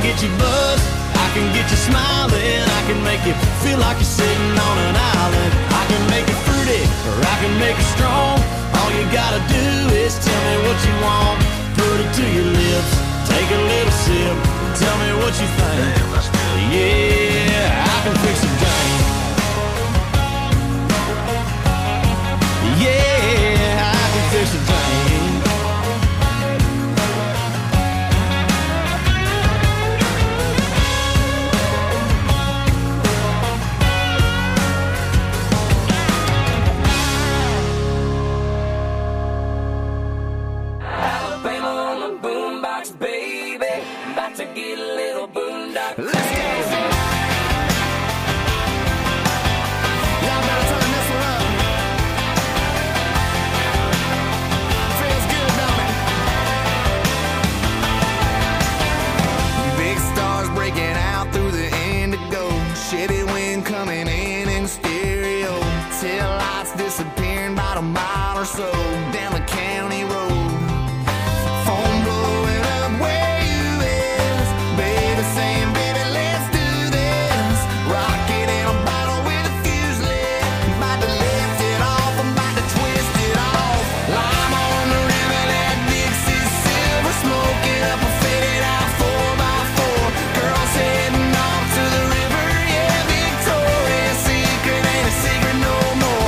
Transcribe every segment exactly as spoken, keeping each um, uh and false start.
get you buzzed, I can get you smiling, I can make you feel like you're sitting on an island. I can make it fruity, or I can make it strong. All you gotta do is tell me what you want. Put it to your lips, take a little sip, tell me what you think. Yeah, I can fix a drink. Yeah, I can fix a drink. Disappearing about a mile or so down the county road. Phone blowing up where you is, baby saying, baby, let's do this. Rocket in a bottle with a fuse lit. I'm about to lift it off, I'm about to twist it off. Lime on the river, that Dixie silver, smoking up a faded out four by four. Girls heading off to the river, yeah, Victoria's Secret ain't a secret no more.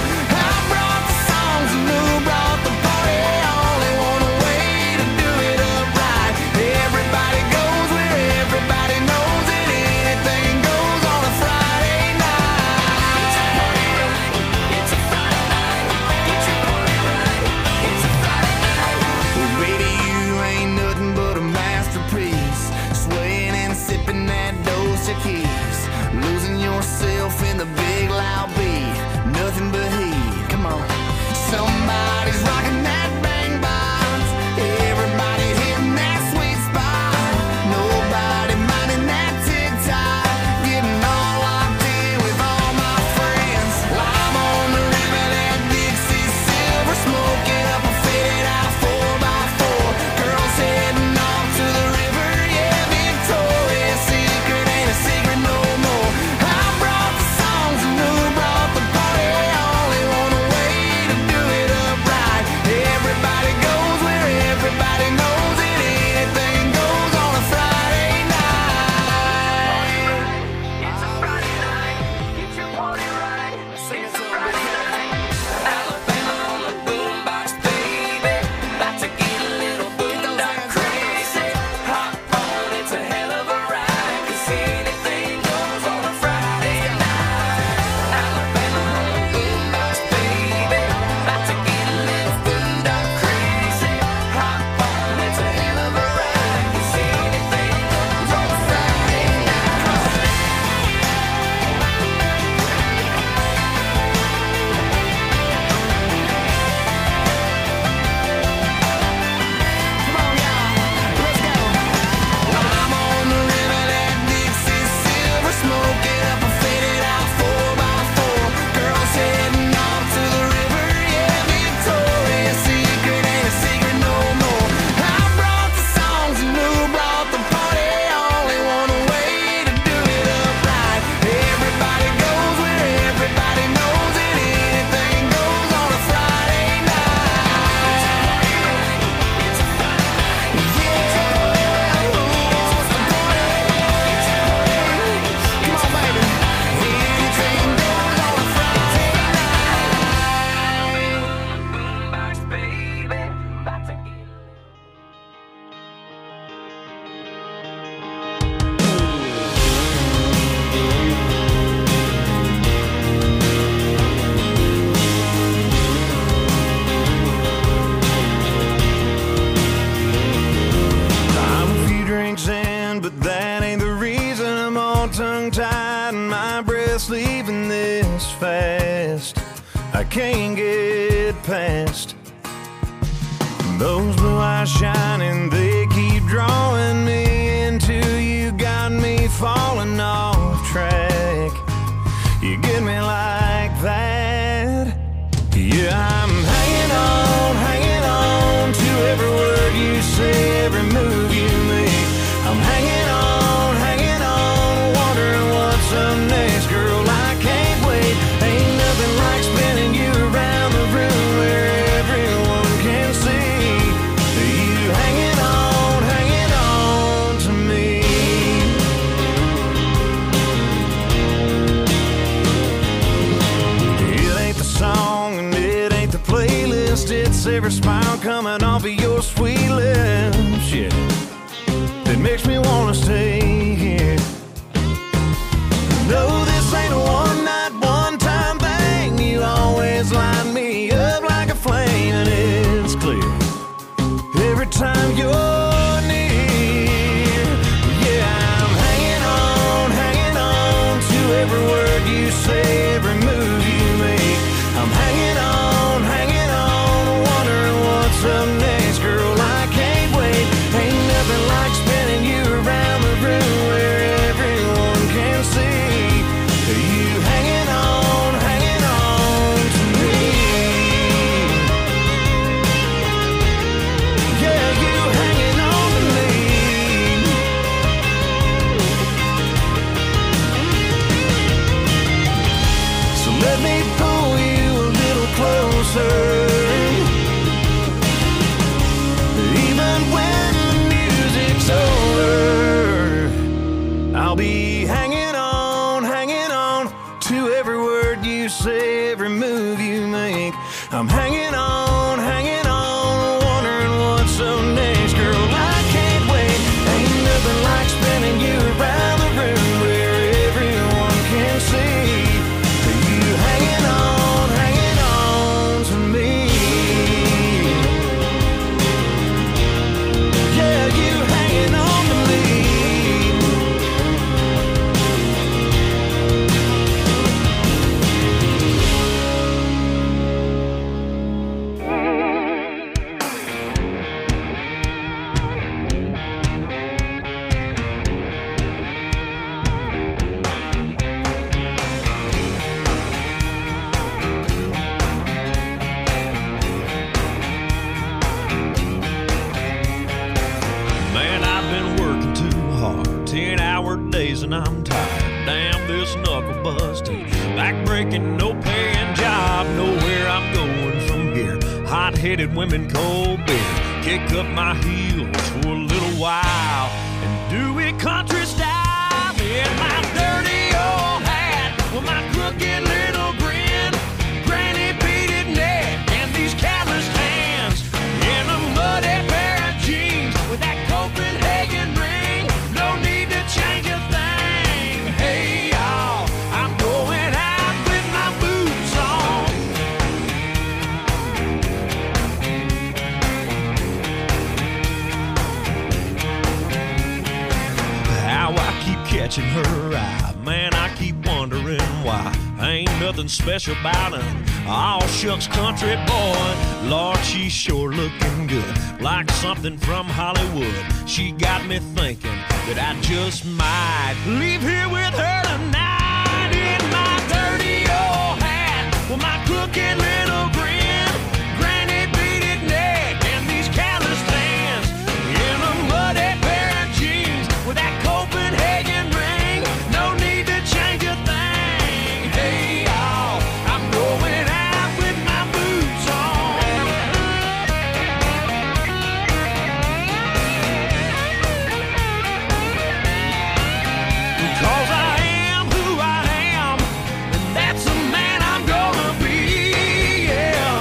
Losing yourself in the big loud beat, nothing but heat. Come on, somebody's rocking that bang box, everybody hitting that sweet spot, nobody minding that tick tock, getting all locked in with all my friends. Lime on the river, that Dixie silver, smoking up a faded out four by four. Girls heading off to the river, yeah, Victoria's Secret ain't a secret no more. I brought the songs and who brought the party, only one way to do it upright. Everybody goes where everybody knows it, anything goes on a Friday night. It's a Friday night, get your party right. Sing it to me. Alabama on the boombox, baby, about to get a little boondock crazy. Hop on, it's a hell of a ride, 'cause anything goes on a Friday night. Alabama on the boombox, baby, about to get a little boondock crazy. Hop on, it's a hell of a ride, 'cause anything goes on a Friday night. Come on, y'all, let's go. I'm on the river, that Dixie silver, smoking up a faded out four by four. Girls heading off to the river, yeah, Victoria's Secret ain't a secret no more. I brought the songs and who brought the party, only one way to do it upright. Everybody goes where everybody knows it, anything goes on a Friday night. It's a Friday night. Yeah, who wants to party? Come on, baby. Anything goes on a Friday night. Boombox, baby, about to get. I'm a few drinks in, but that ain't the reason I'm all tongue-tied and my breath's leaving this fast. I can't get past those blue eyes shining, they keep drawing me into you, got me falling off track. You get me like that. Yeah, I'm hanging on, hanging on to every word you say, every move you make. I'm hanging on, every smile coming off of your sweet lips, yeah, that makes me wanna stay here. No, this ain't a one night, one time thing. You always light me up like a flame, and it's clear every time you're near. Yeah, I'm hanging on, hanging on to every word you say, every move you make. I'm hanging on, hanging on, wondering what's up next, girl. I can't wait. Ain't nothing like spinning you around the room where everyone can see you hanging on, hanging on to me. Yeah, you hanging on to me. So let me pull you a little closer. Even when the music's over, I'll be hanging on, hanging on to every word you say, every move you make. I'm hanging on, hanging on, wondering what's up next, girl. I can't wait. Ain't nothing like spinning you around the room where everyone can see you hanging on, hanging on to me. Yeah, you hanging on to me. Man, I've been working too hard, ten hour days and I'm tired. Damn this knuckle busting, back breaking, no paying job. Nowhere I'm going from here. Hot-headed women, cold beer. Kick up my heels for a little while and do it country style. In my dirty old hat with my crooked little grin, granny beaded neck and these calloused hands, in a muddy pair of jeans with that Copenhagen ring. No need to change a thing. Hey y'all, I'm going out with my boots on. How I keep catching her eye, man, I keep wondering why. Ain't nothing special about her. All shucks country boy. Lord, she's sure looking good, like something from Hollywood. She got me thinking that I just might leave here with her tonight. In my dirty old hat with my crooked little grin, granny beaded neck and these calloused hands, in a muddy pair of jeans with that Copenhagen ring. No need to change a thing. Hey y'all, I'm going out with my boots on. Because I am who I am, and that's the man I'm gonna be, yeah.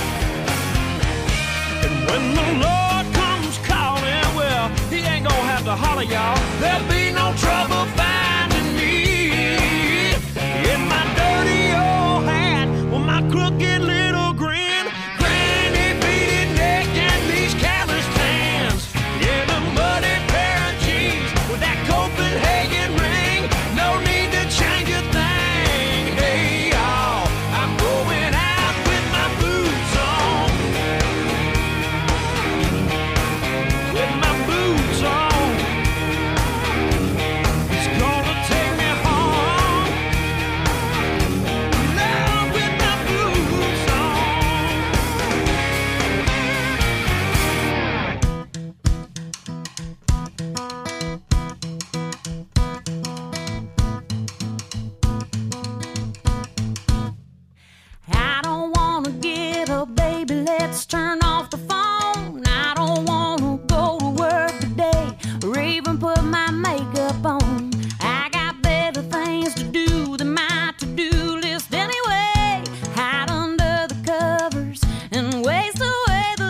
And when the Lord comes calling, well, he ain't gonna have to holler, y'all. There'll be no trouble finding me. In my dirty old hat with my crooked little grin, granny beaded neck and these calloused hands, in a muddy pair of jeans with that Copenhagen ring. No need to change a thing. Hey y'all, I'm going out with my boots on. With my boots on. It's gonna take me home. Now with my boots on. I don't wanna get up, baby, let's turn off the phone. I don't wanna go to work today or even put my makeup on. I got better things to do than my to-do list anyway. Hide under the covers and waste away the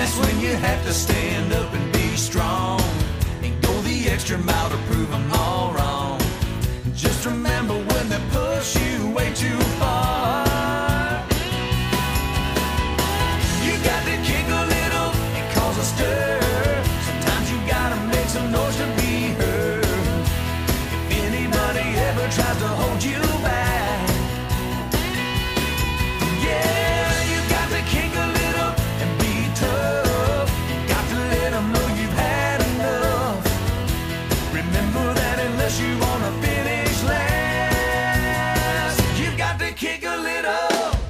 That's when you have to stand up and be strong and go the extra mile to prove them all wrong. Just remember when they push you way too far, you got to kick a little and cause a stir. Sometimes you gotta make some noise to be heard. If anybody ever tries to hold you back, yeah, you got to kick a little and be tough. You got to let them know you've had enough. Remember that unless you wanna finish last, you got to kick a little.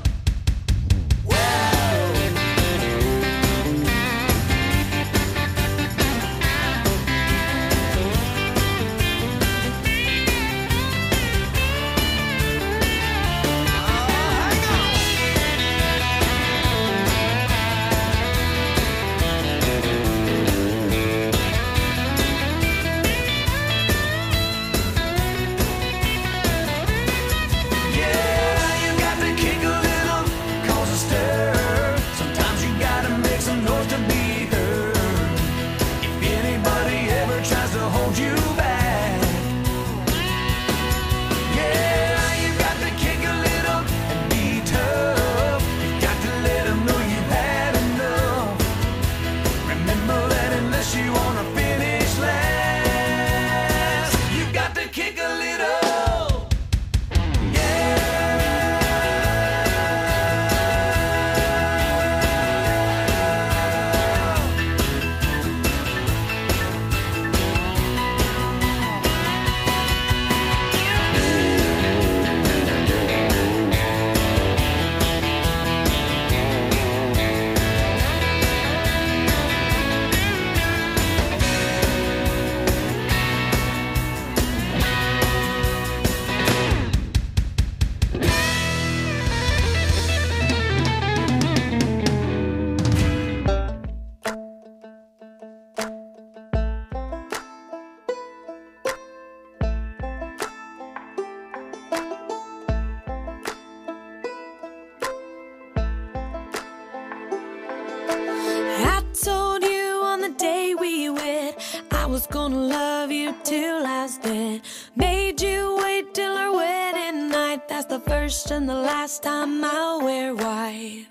And the last time I'll wear white.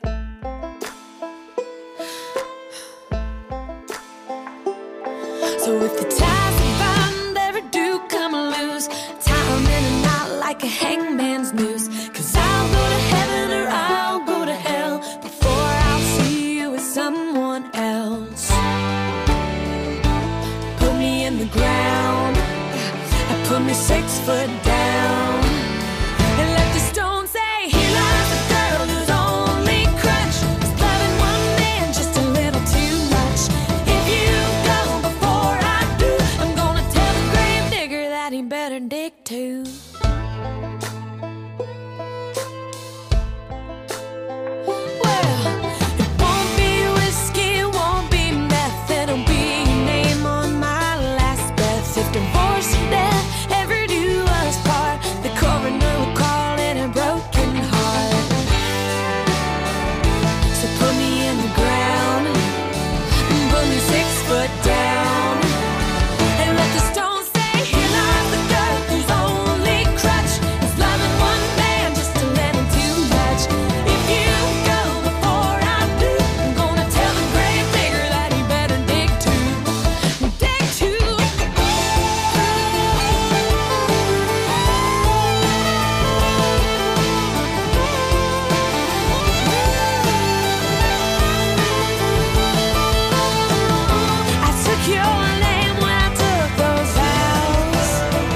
So if the ties we bind ever do come loose, tie 'em in a knot like a hangman's noose. 'Cause I'll go to heaven or I'll go to hell before I'll see you with someone else. Put me in the ground, put me six foot down, and let the stone say, here lies the girl whose only crutch is loving one man just a little too much. If you go before I do, I'm gonna tell the grave digger that he better dig too. Well, it won't be whiskey, it won't be meth, it'll be your name on my last breath. If divorce or death ever do us part, the coroner will call it a broken heart. So put me in the ground, put me six foot down, and let the stone say, here lies the girl whose only crutch is loving one man just a little too much. If you go before I do, I'm gonna tell the grave digger that he better dig too, dig too. I took your name when I took those vows.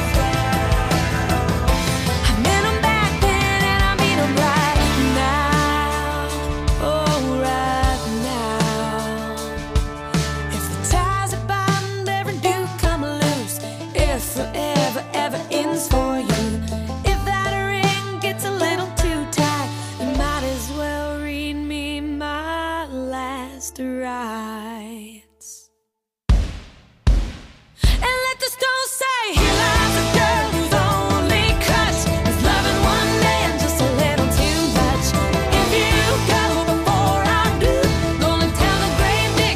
I meant 'em back then and I mean 'em right now. Oh, right now. If the ties that bind ever do come loose, if forever ever ends for you, if that ring gets a little too tight, you might as well read me my last rites. And let the stone say, here lies a girl whose only crutch is loving one man just a little too much. If you go before I do, gonna tell the grave digger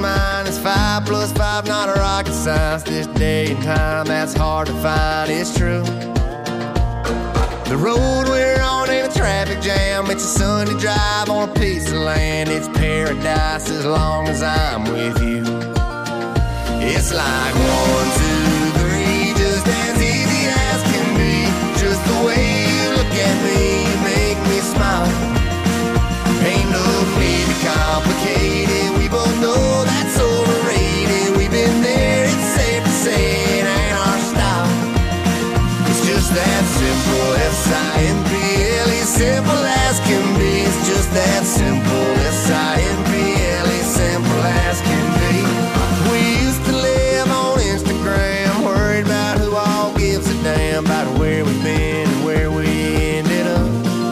mind is five plus five, not a rocket science. This day and time, that's hard to find, it's true. The road we're on ain't a traffic jam. It's a Sunday drive on a piece of land. It's paradise as long as I'm with you. It's like one, two, three, just as easy as can be. Just the way you look at me, you make me smile. Ain't no need to complicate it. We both know that's overrated. We've been there, it's safe to say it ain't our style. It's just that simple, S I M P L E, simple as can be. It's just that simple, S I M P L E, simple as can be. We used to live on Instagram, worried about who all gives a damn about where we've been and where we ended up.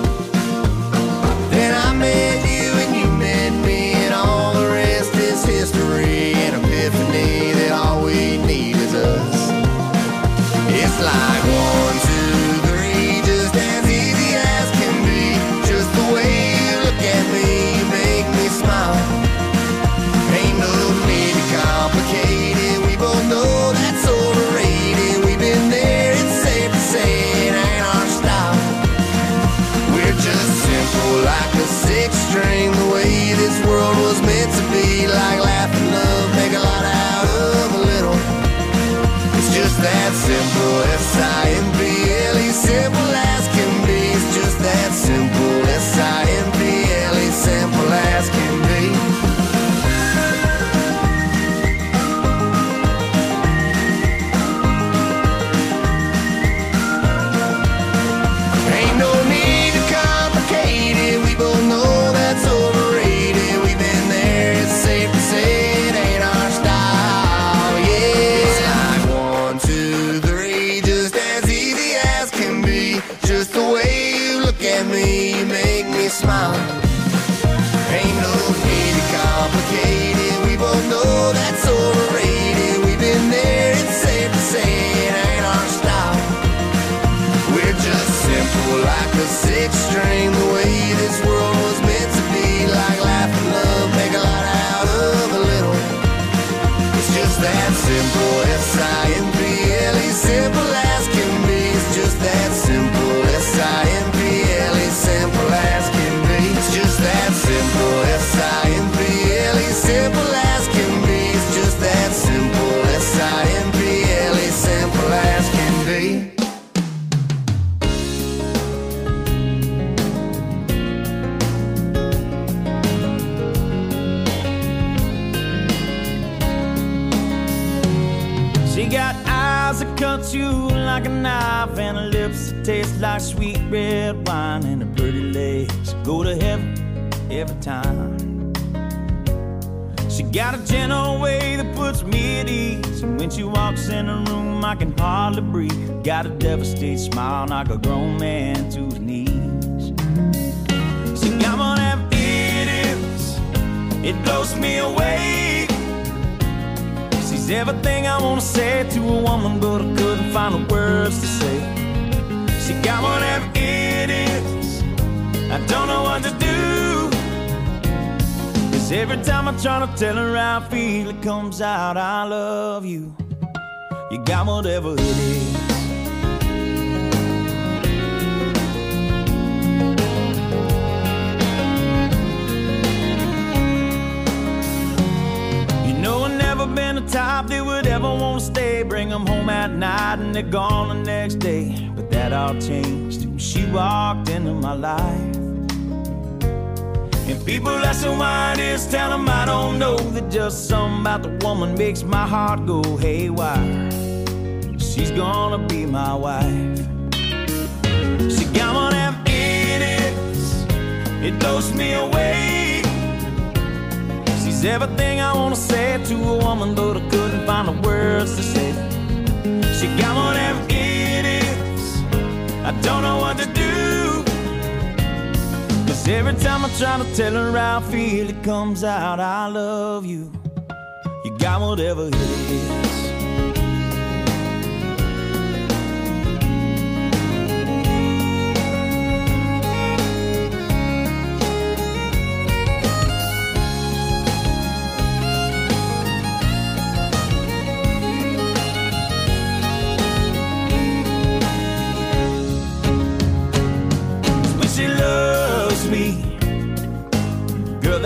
Then I met you and you met me, and all the rest is history. An epiphany that all we need is us. It's like one, two, three, just as easy as can be. Just the way you look at me, you make me smile. Ain't no need to complicate it. We both know that's overrated. We've been there, it's safe to say it ain't our style. We're just simple like a six string, the way this world was meant to be. Like laugh and love, make a lot out of a little. It's just that simple, S I M P L E, simple as can be. It's just that simple, S I M P L E, simple as can be. Ain't no need to complicate it. We both know that's overrated. We've been there, it's safe to say it ain't our style. Yeah, it's like one, two, three, just as easy as can be. Just the way you look at me, you make me smile. Ain't no need to complicate it. We both know that's overrated. We've been there, it's safe to say it ain't our style. We're just simple like a six string, the way this world was meant to be. Like laugh and love, make a lot out of a little. It's just that simple, S I M P L E, simple as can be. It's just that simple, S I M P L E, simple as can be. It's just that simple, S I M P L E, simple as can be. It's just that simple, S I M P L E, simple as can be. She got eyes that cut you like a knife, and her lips that taste like sweet red wine, and her pretty legs go to heaven every time. She got a gentle way that puts me at ease, and when she walks in the room I can hardly breathe. Got a devastated smile, knock a grown man to his knees. She got one of them idiots, it blows me away. She's everything I wanna say to a woman, but I couldn't find the words to say. She got one of them idiots, I don't know what to do. Cause every time I try to tell her how I feel, it comes out, I love you. You got whatever it is. Been the type that would ever want to stay, bring them home at night and they're gone the next day. But that all changed when she walked into my life. And people asking why it is, tell them I don't know, that just something about the woman makes my heart go haywire. She's gonna be my wife. She got one of them idiots, it blows me away. She's everything I wanna say to a woman, but I couldn't find the words to say. She got one of them idiots, I don't know what to do. Cause every time I try to tell her how I feel, it comes out, I love you. You got whatever it is.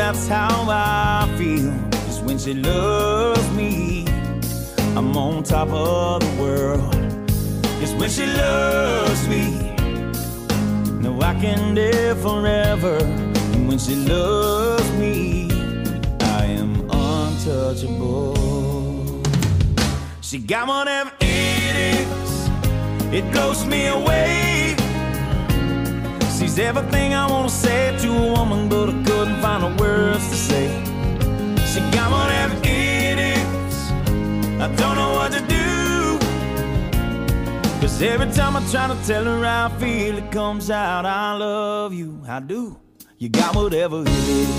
that's how I feel. Cause when she loves me, I'm on top of the world. Cause when she loves me, no, I can live forever. And when she loves me, I am untouchable. She got whatever it is, it blows me away. She's everything I wanna say to a woman, but I couldn't find the words to say. She got whatever it is, I don't know what to do. Cause every time I try to tell her how I feel, it comes out, I love you, I do. You got whatever it is.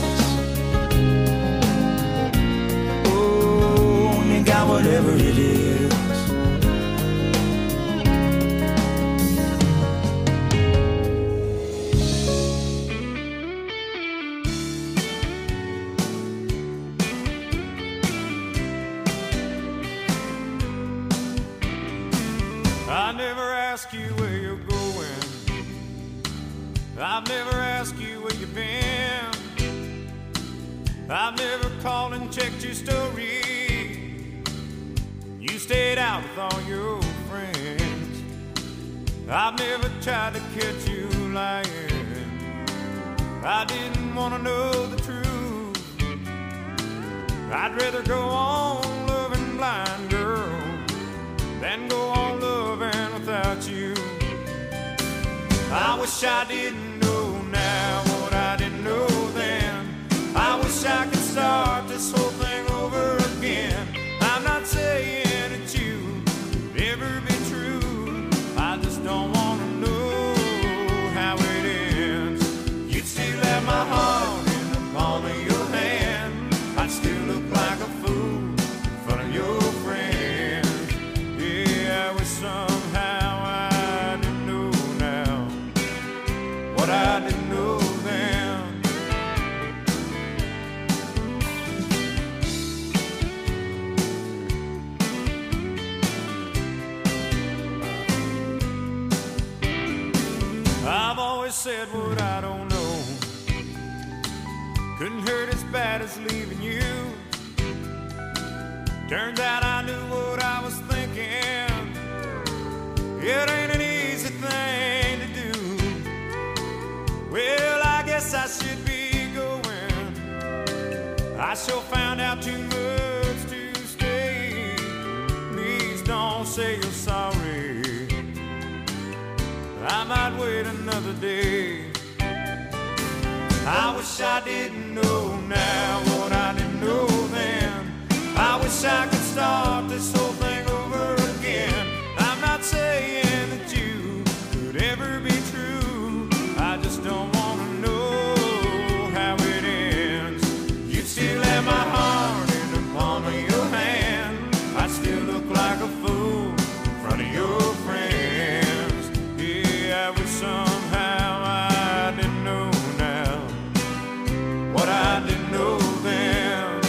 Oh, you got whatever it is. I never ask you where you're going. I've never asked you where you've been. I've never called and checked your story. You stayed out with all your friends. I've never tried to catch you lying. I didn't want to know the truth. I'd rather go on loving blind, girl, than go on loving without you. I wish I didn't know now what I didn't know then. I wish I could start this whole thing over again. I'm not saying that you could ever be true. I just don't want to know how it ends. You'd still have my heart in the palm of your hand. I'd still look like a fool in front of your friends. Yeah, I wish somehow I didn't know now what I didn't know then. I've always said what I don't know. Couldn't hurt as bad as leaving you. Turns out I knew what I was thinking. It ain't an easy thing to do. Well, I guess I should be going. I sure found out too much to stay. Please don't say you're sorry. I might wait another day. I wish I didn't know now what I didn't know then. I wish I could start this whole thing over again. I'm not saying that you could ever be true. I just don't want to know how it ends. You'd still have my heart in the palm of your hand. I'd still look like a fool in front of your friends. Yeah, I wish somehow I didn't know now what I didn't know then.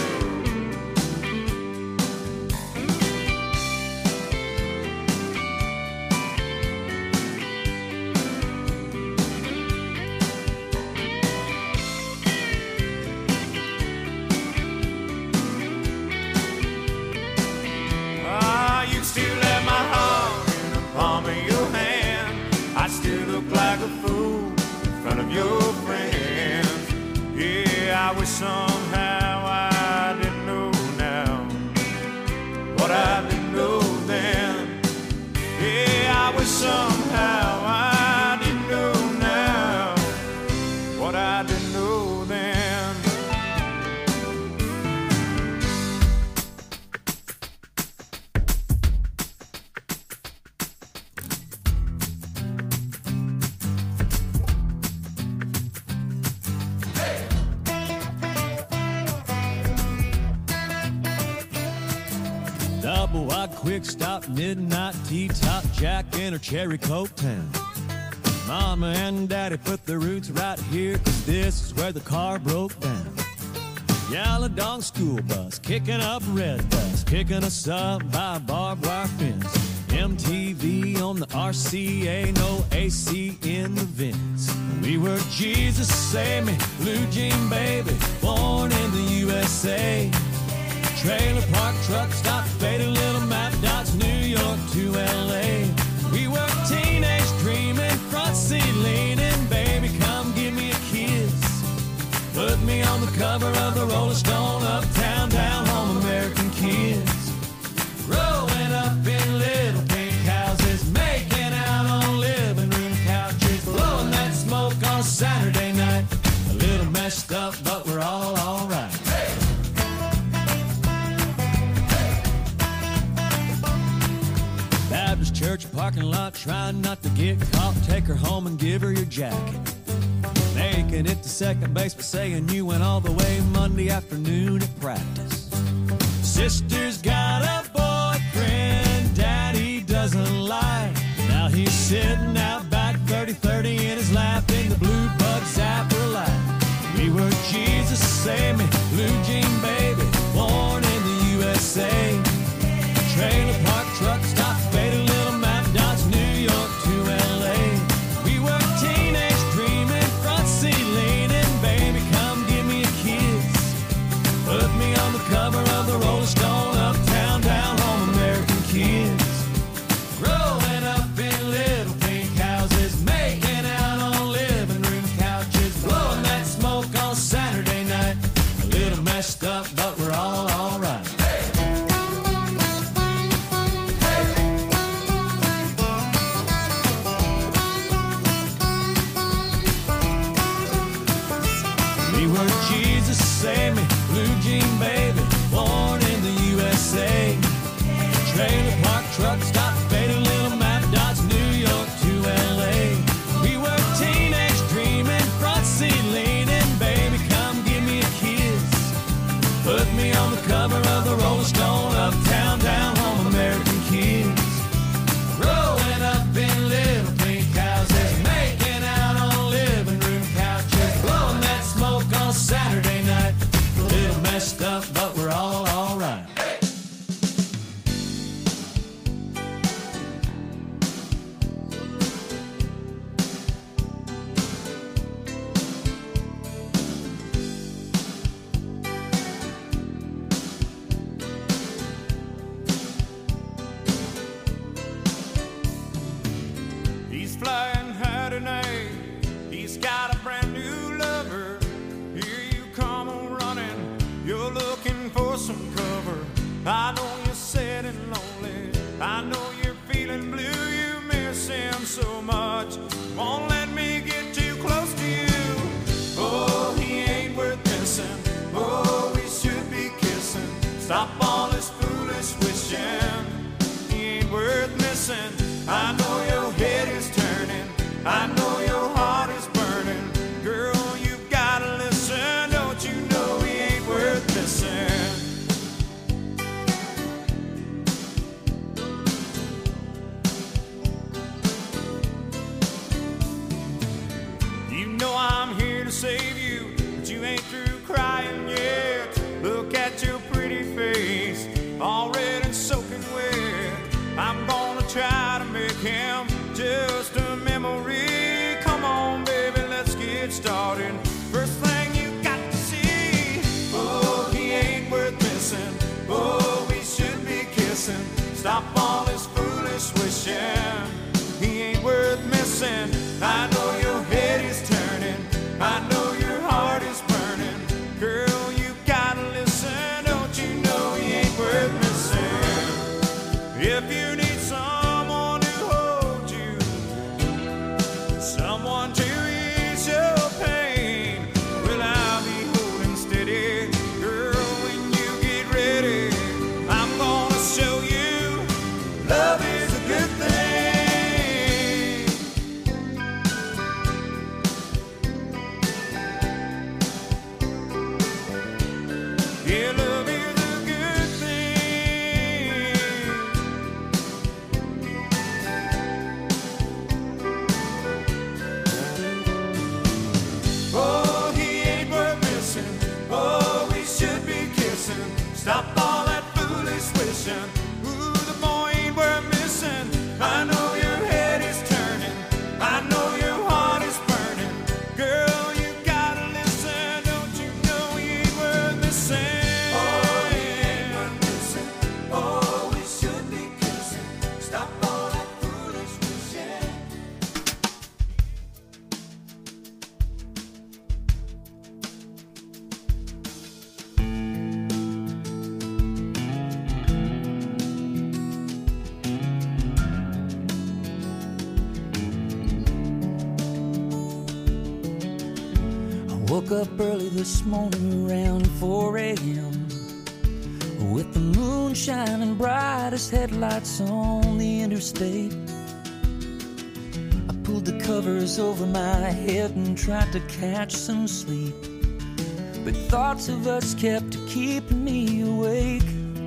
Ah, you still have my heart in the palm of your hand. I still look like a fool in front of your friends. Yeah, I wish somehow I didn't know now what I didn't know then. Yeah, I wish somehow I didn't know now what I didn't know then. Double wide, quick stop, midnight tea top, Jack in her cherry coke town. Mama and Daddy put their roots right here, cause this is where the car broke down. Yellow school bus, kicking up red dust, picking us up by a barbed wire fence. M T V on the R C A, no A C in the vents. We were Jesus Save Me, blue jean baby, born in the U S A. Trailer park truck stop, faded little map dots, New York to L A. We were teenage dreaming, front seat leaning, baby come give me a kiss. Put me on the cover of the Rolling Stone, uptown, down home, American kids. Growing up in little pink houses, making out on living room couches, blowing that smoke on Saturday night. A little messed up, but we're all alright. Hey! Baptist church parking lot, trying not to get caught. Take her home and give her your jacket. Making it to second base, but saying you went all the way Monday afternoon at practice. Sister's got a boyfriend Daddy doesn't like. Now he's sitting out back, thirty thirty in his lap, in the blue bug zapper light. We were Jesus Save Me, blue jean baby, born in the U S A. Trailer park truck stop, faded little map dots, New York to L A. We were teenage dreaming, front seat leaning, baby come give me a kiss. Put me on the cover of the Rolling Stone, uptown, down home, American kids. Growing up in little pink houses, making out on living room couches, blowing that smoke on Saturday night. A little messed up, but we're all alright. We were Jesus Save Me, blue jean baby, born in the U S A. Trailer park truck stop, faded little map dots, New York to L A. We were teenage dreaming, front seat leaning, baby come give me a kiss. Put me on the cover of the Rolling Stone, uptown, down home, American kids. Growing up in little pink houses, making out on living room couches, blowing that smoke on Saturday night. A little messed up, but we're all alright. He's flying high tonight. He's got a brand new lover. Here you come on running. You're looking for some cover. I know you're sad and lonely. I know you're feeling blue. You miss him so much. Won't let me get too close to you. Oh, he ain't worth missing. Oh, we should be kissing. Stop all this foolish wishing. He ain't worth missing. I know your head is turning. I know your heart is burning. Girl, you gotta listen. Don't you know he ain't worth missing? You know I'm here to save you, but you ain't through crying yet. Look at your pretty face, all red and soaking wet. I'm gonna try to make him just a memory. Come on, baby, let's get started. First thing you got to see, oh, he ain't worth missing. Oh, we should be kissing. Stop all this foolish wishing. He ain't worth missing. I know your head is turning. I know your heart is burning. Girl, you gotta listen. Don't you know he ain't worth missing? If you need someone to hold you, someone to ease your pain, well, I'll be holding steady. Girl, when you get ready, I'm gonna show you love is a good thing. Yeah, love is a good thing. Oh, he ain't worth missing. Oh, we should be kissing. Stop all that foolish wishing. Ooh, the boy ain't worth missing. woke up early this morning around four a.m. with the moon shining bright as headlights on the interstate. I pulled the covers over my head and tried to catch some sleep, but thoughts of us kept keeping me awake.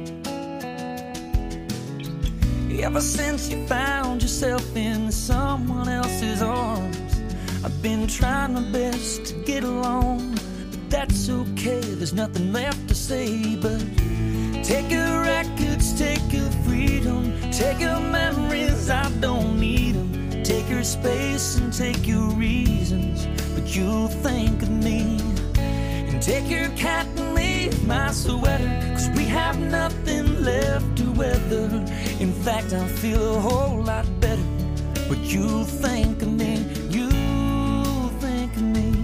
Ever since you found yourself in someone else's arms, I've been trying my best to get along, but that's okay, there's nothing left to say but take your records, take your freedom, take your memories, I don't need them. Take your space and take your reasons, but you'll think of me. And take your cat and leave my sweater, cause we have nothing left to weather. In fact, I feel a whole lot better, but you'll think of me, you'll think of me.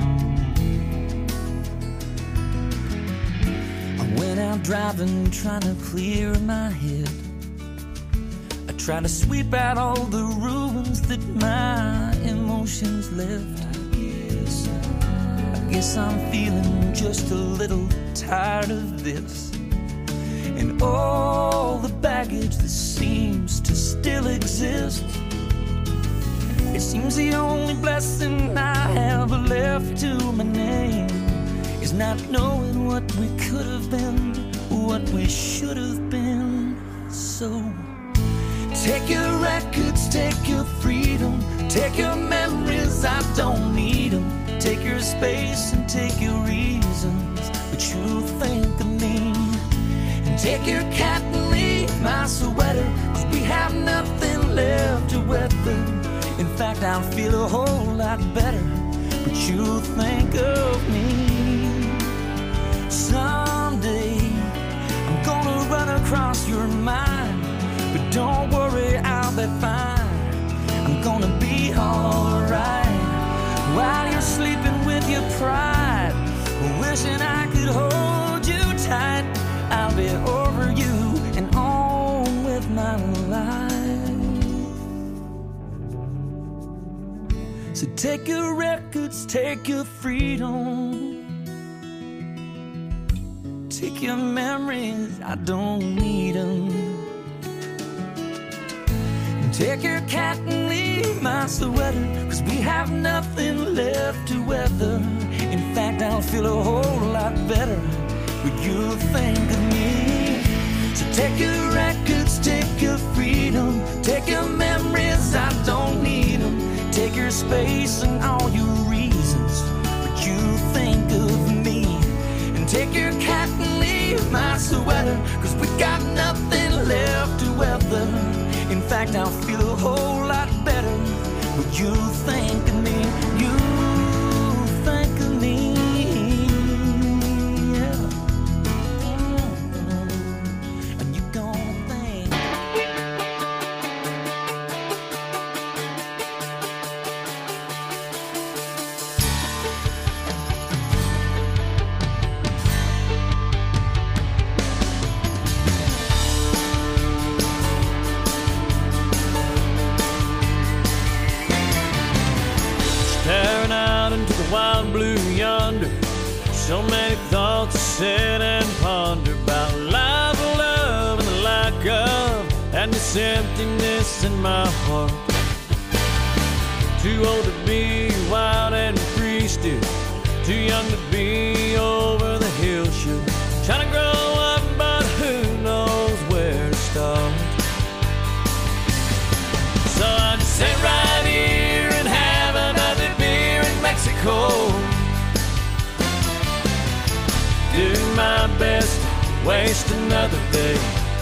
I went out driving, trying to clear my head. I tried to sweep out all the ruins that my emotions left. I guess I'm feeling just a little tired of this, and all the baggage that seems to still exist. It seems the only blessing I have left to my name is not knowing what we could have been, what we should have been. So take your records, take your freedom, take your memories, I don't need them. Take your space and take your reasons, but you'll think of me. And take your cat and leave my sweater, cause we have nothing left to weather. In fact, I'll feel a whole lot better, but you'll think of me. Someday I'm gonna run across your mind, but don't worry, I'll be fine. I'm gonna be alright while you're sleeping with your pride, wishing I could hold you tight. I'll be over you and on with my life. So take your records, take your freedom, take your memories, I don't need them. Take your cat and leave my sweater, cause we have nothing left to weather. In fact, I'll feel a whole lot better, but you'll think of me. So take your records, take your freedom, take your memories, I don't need them. Take your space and all your reasons, but you'll think of me. And take your cat and leave my sweater, cause we got nothing left to weather. In fact, I'll feel a whole lot better, but you think of me, you think of me, yeah. And you're gonna think. Staring out into the wild blue yonder, so many thoughts to sit and ponder about life, love, and the lack of, and this emptiness in my heart. Too old to be wild and free still, too young to be over the hill should. Trying to grow up, but who knows where to start. So I just sit right here and have another beer in Mexico. Do my best to waste another day.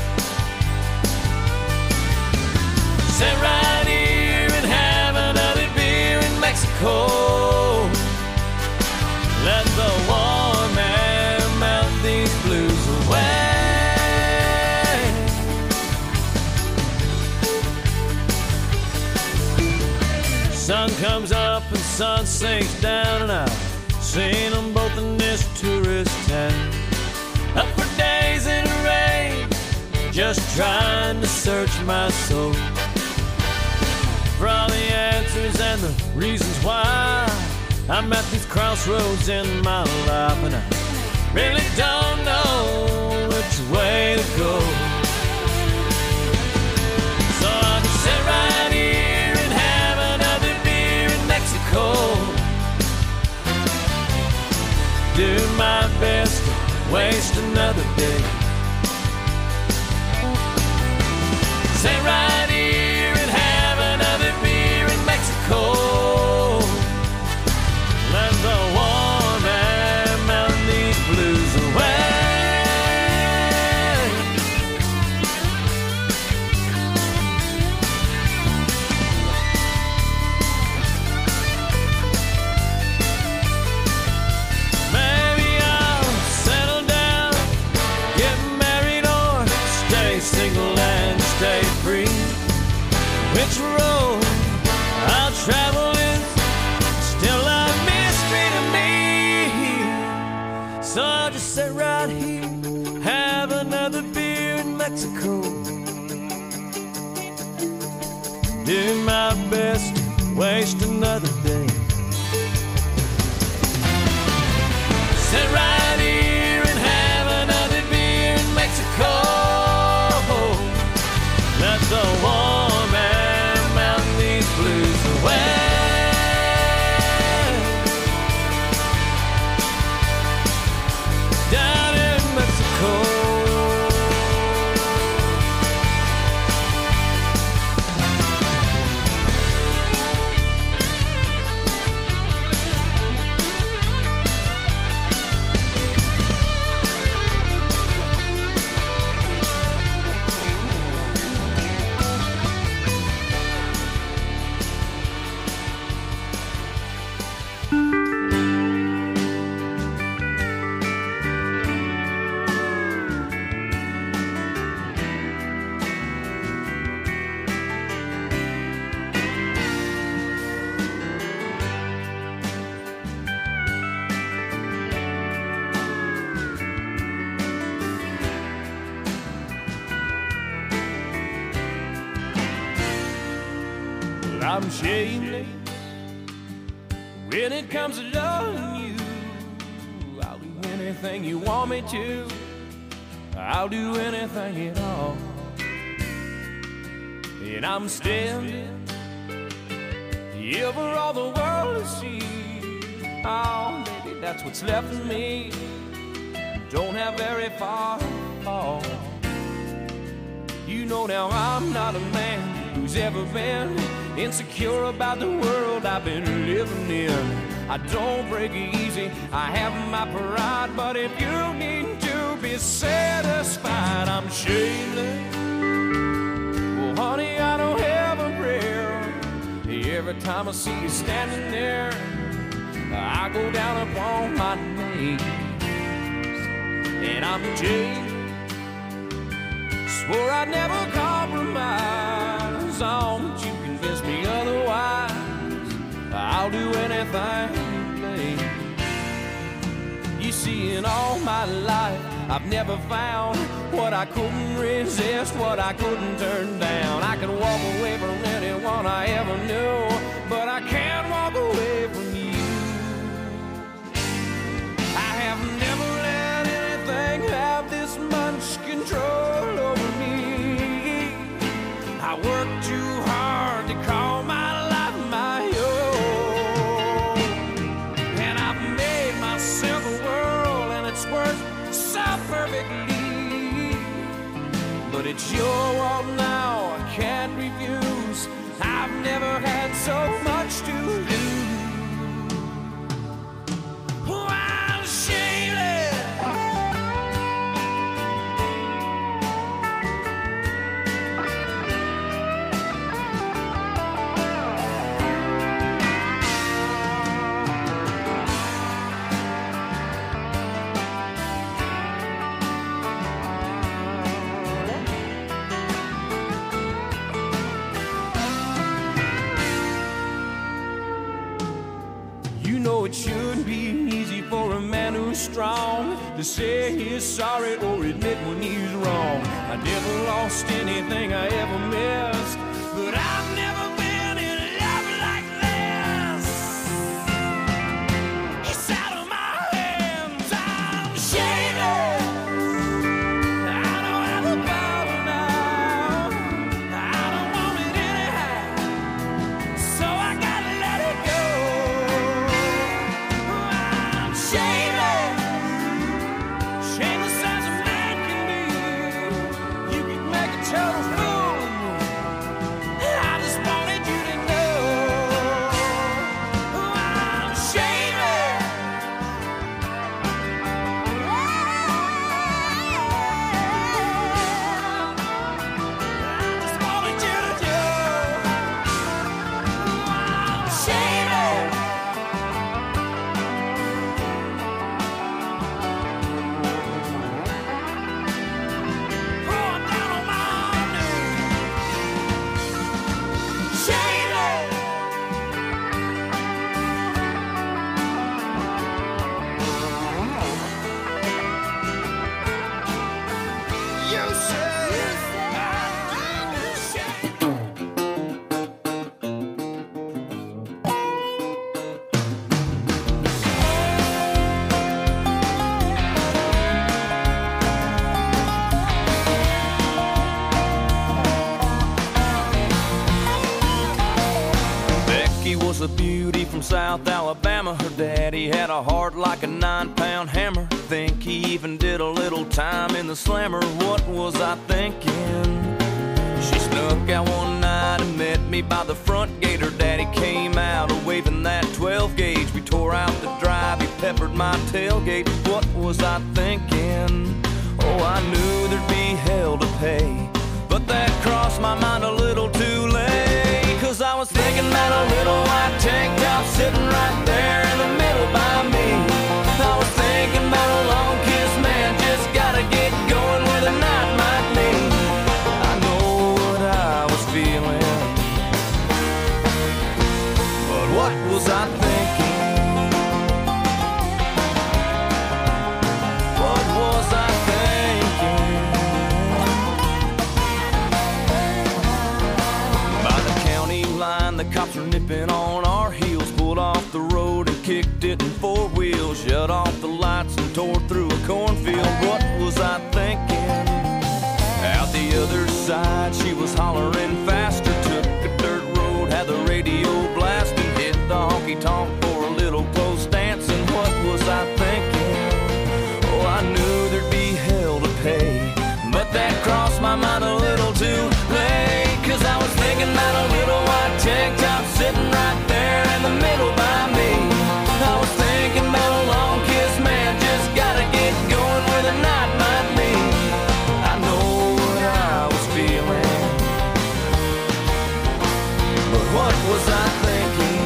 Sit right here and have another beer in Mexico. Let the warm air melt these blues away. Sun comes up and sun sinks down, and I've seen them both in this tourist town. Up for days in the rain, just trying to search my soul for all the answers and the reasons why. I'm at these crossroads in my life, and I really don't know which way to go. So I'll just sit right here and have another beer in Mexico. Do my best to waste another day. Sit right here and have another beer in Mexico. Let the warm air melt these blues away. Maybe I'll settle down, get married, or stay single and stay free. Which road I'll travel is still a mystery to me. So I'll just sit right here, have another beer in Mexico. Do my best to waste another day. Sit right here and have another beer in Mexico. Let the warm air melt these blues away. Down in Mexico. I'm shameless when it comes to loving you. I'll do anything you want me to. I'll do anything at all. And I'm standing here for all the world to see. Oh, baby, that's what's left of me. Don't have very far to fall. You know now I'm not a man who's ever been insecure about the world I've been living in. I don't break easy, I have my pride, but if you need to be satisfied, I'm shameless. Well, honey, I don't have a prayer. Every time I see you standing there, I go down upon my knees. And I'm jaded, swore I'd never compromise on, but you convinced me otherwise. I'll do anything, babe. You see, in all my life, I've never found what I couldn't resist, what I couldn't turn down. I can walk away from anyone I ever knew, but I can't walk away from you. I have never let anything have this much control over me. I work too hard to call my life my own, and I've made myself a world, and it's worked so perfectly. But it's your world now, I can't refuse. I've never had so much to lose. Oh, I'm shameless. It shouldn't be easy for a man who's strong to say he's sorry or admit when he's wrong. I never lost anything I ever missed, but I've never been in love like this. a nine-pound hammer. Think he even did a little time in the slammer. What was I thinking? She snuck out one night and met me by the front gate. Her daddy came out waving that twelve gauge. We tore out the drive, he peppered my tailgate. What was I thinking? Oh, I knew there'd be hell to pay, but that crossed my mind a little too late. Cause I was thinking about a little white tank top sitting right there in the middle by me. I was thinking about a long kiss, man, just gotta get going where the night might lead. I know what I was feeling, but what was I thinking? What was I thinking? By the county line, the cops were nipping on our heels. Pulled off the road and kicked it in four wheels. Shut off the lights and tore through a cornfield. What was I thinking? Out the other side, she was hollering faster. Took a dirt road, had the radio blasting. Hit the honky-tonk for a little close dancing. What was I thinking? Oh, I knew there'd be hell to pay, but that crossed my mind a little too late. Cause I was thinking about a little white tank top sitting right there in the middle by me. I was thinking about a long kiss, man, just gotta get going where the night might lead. I know what I was feeling, but what was I thinking?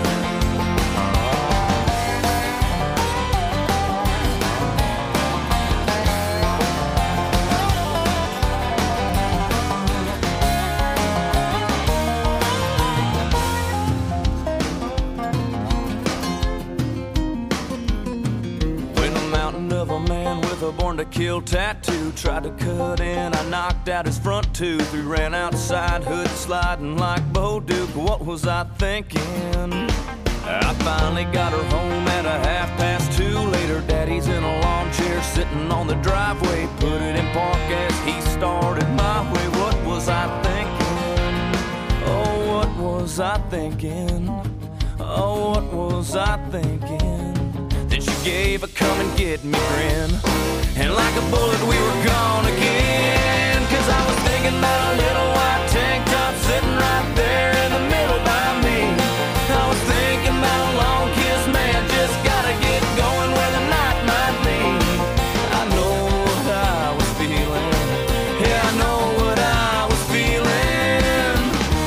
A born to kill tattoo tried to cut in, I knocked out his front tooth. We ran outside, hood sliding like Bo Duke. What was I thinking? I finally got her home at a half past two. Later, daddy's in a lawn chair sitting on the driveway. Put it in park as he started my way. What was I thinking? Oh, what was I thinking? Oh, what was I thinking? Then she gave a come and get me grin, and like a bullet we were gone again. Cause I was thinking about a little white tank top sitting right there in the middle by me. I was thinking about a long kiss, man, just gotta get going where the night might lead. I know what I was feeling, yeah, I know what I was feeling.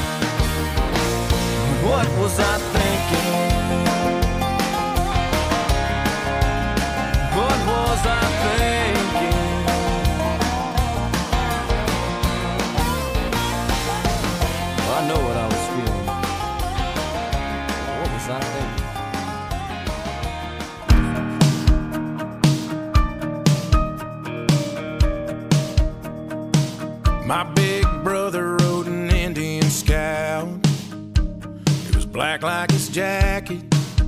What was I thinking? What was I thinking? Well, I know what I was feeling. What was I thinking? My big brother rode an Indian Scout. It was black like his jacket,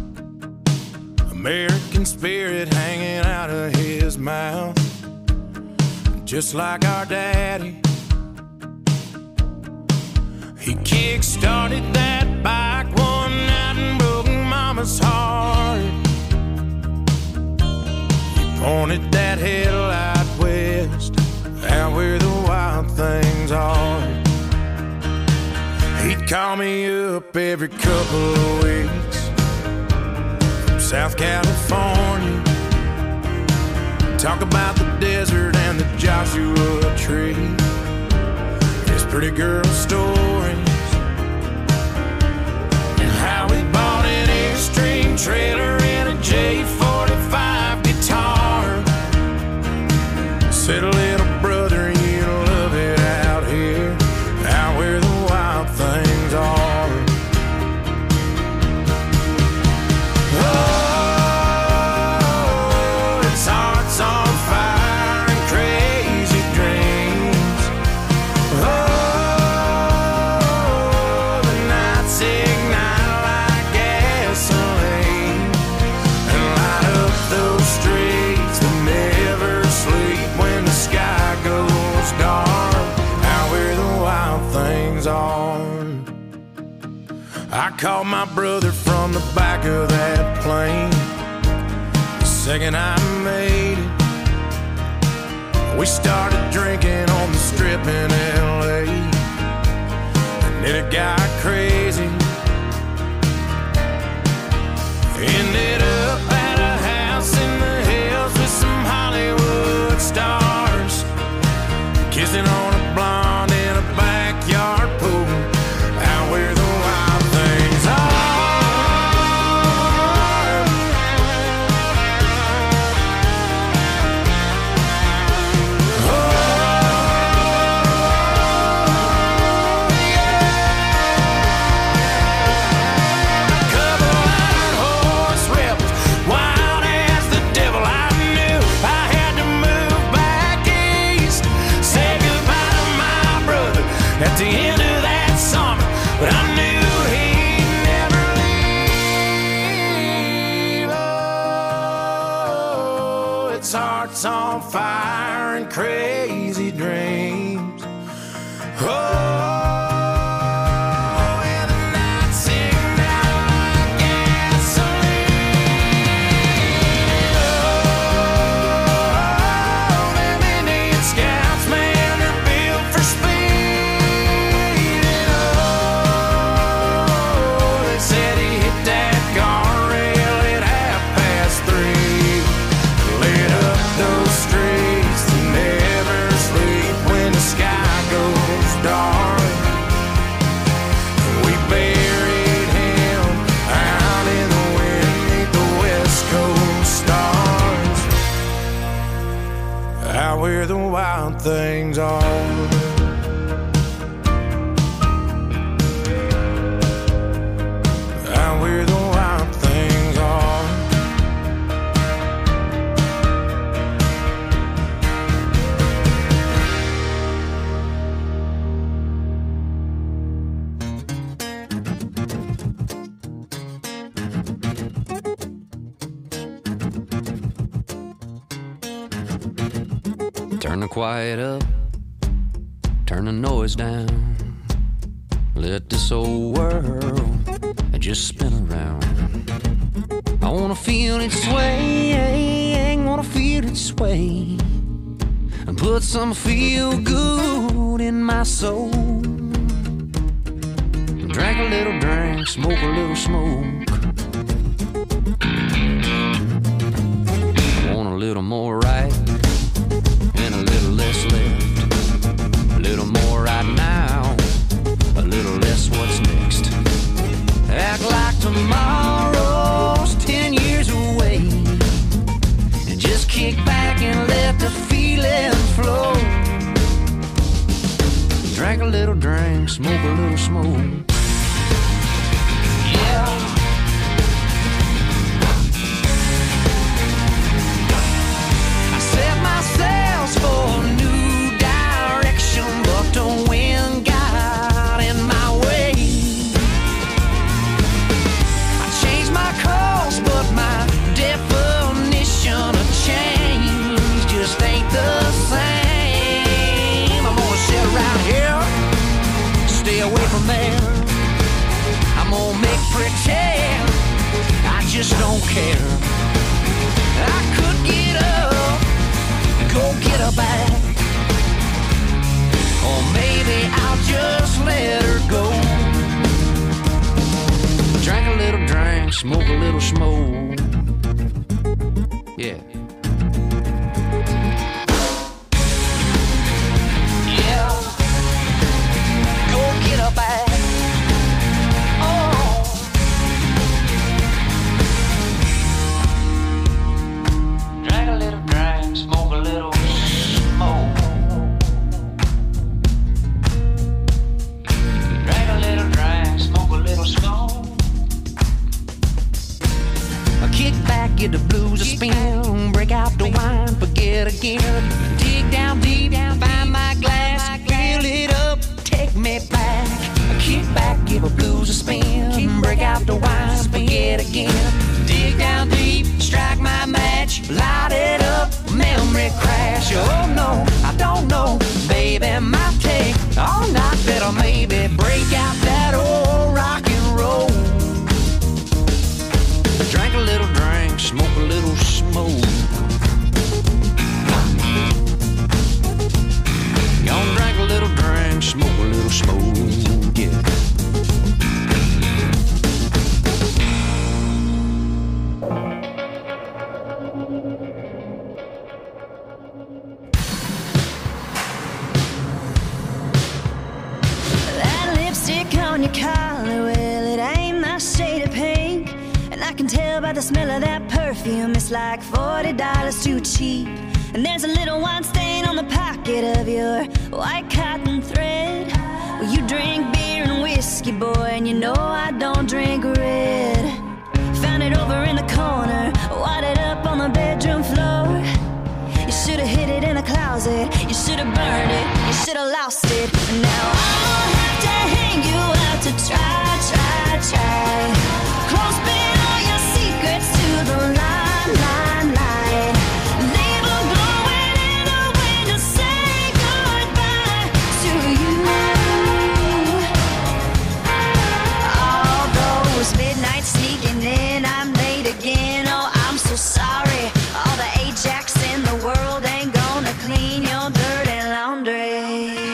American spirit hanging out of his mouth, just like our daddy. He kick-started that bike one night and broke Mama's heart. He pointed that headlight west, out where the wild things are. He'd call me up every couple of weeks, South California, talk about the desert and the Joshua Tree, his pretty girl stories, and how he bought an Airstream trailer and a J forty-five guitar. Said, little brother, you'll love it out here, out where the wild things are. Oh, I called my brother from the back of that plane. second I made it, we started drinking on the strip in L A, and then it got crazy. Ended up at a house in the hills with some Hollywood stars, kissing on a blonde in a backyard pool, out where the wild things are. At the end of that summer, but I knew he'd never leave. Oh, its heart's on fire and crazy dreams. Oh, and the nights sing out like gasoline. Oh, them Indian scouts, man, they're built for speed. Where the wild things are. Out where the wild things are. Turn the quiet up, turn the noise down. Let this old world just spin around. I wanna feel it sway, wanna feel it sway, and put some feel good in my soul. Drink a little drink, smoke a little smoke. I want a little more right and a little less left. A little more right now, a little less what's next. Act like tomorrow's ten years away, and just kick back and let the feeling flow. Drink a little drink, smoke a little smoke. Yeah. For a new direction, but the wind got in my way. I changed my course, but my definition of change just ain't the same. I'm gonna sit around here, stay away from there. I'm gonna make pretend I just don't care. I could get up, go get her back, or maybe I'll just let her go. Drink a little drink, smoke a little smoke. Yeah. Yeah. Go get her back. Oh. Drink a little drink, smoke a little smoke. Drink a little drink, smoke a little smoke. I kick back, get the blues a spin, break out the wine, forget again. Dig down deep, find my glass, fill it up, take me back. I kick back, give a blues a spin, break out the wine, forget again. Dig down deep, strike my match, light it up, memory crash. Oh no, I don't know, baby, might take all night, better maybe break out that old rock and roll. Drink a little drink, smoke a little smoke. the smell of that perfume, it's like forty dollars too cheap. And there's a little wine stain on the pocket of your white cotton thread. Well, you drink beer and whiskey, boy, and you know I don't drink red. Found it over in the corner, wadded up on the bedroom floor. You should've hid it in a closet, you should've burned it, you should've lost it. And now I'll have to hang you out to try, try, try. Clothespin all your secrets to the line, line, line. Leave them blowing in the wind to say goodbye to you. All those midnights sneaking in, I'm late again, oh I'm so sorry. All the Ajax in the world ain't gonna clean your dirty laundry.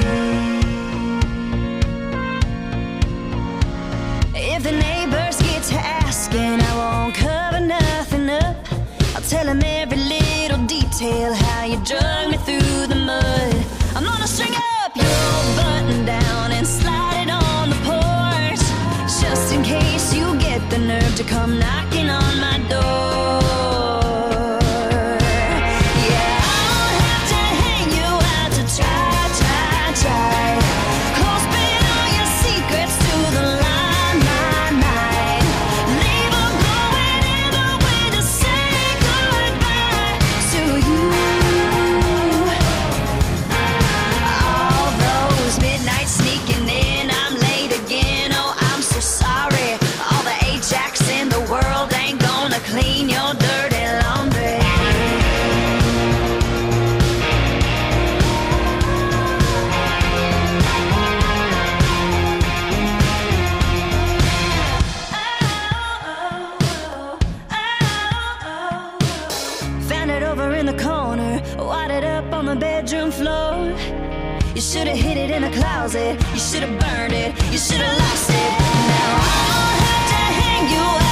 If the neighbors get to asking, I won't cover nothing up. I'll tell them every little detail, how you drug me through the mud. I'm gonna string up your button down and slide it on the porch, just in case you get the nerve to come knocking on my door. Yeah, I'll have to hang you out to try, try, try. Clothespin all your secrets to the line, line, line. Leave them blowing in the wind to say goodbye to you. All those midnights sneaking in, I'm late again, oh I'm so sorry. All the Ajax in the world ain't gonna clean your dirty laundry. Found it over in the corner, wadded up on the bedroom floor. You should've hid it in a closet, you should've burned it, you should've lost it. Now I'll have to hang you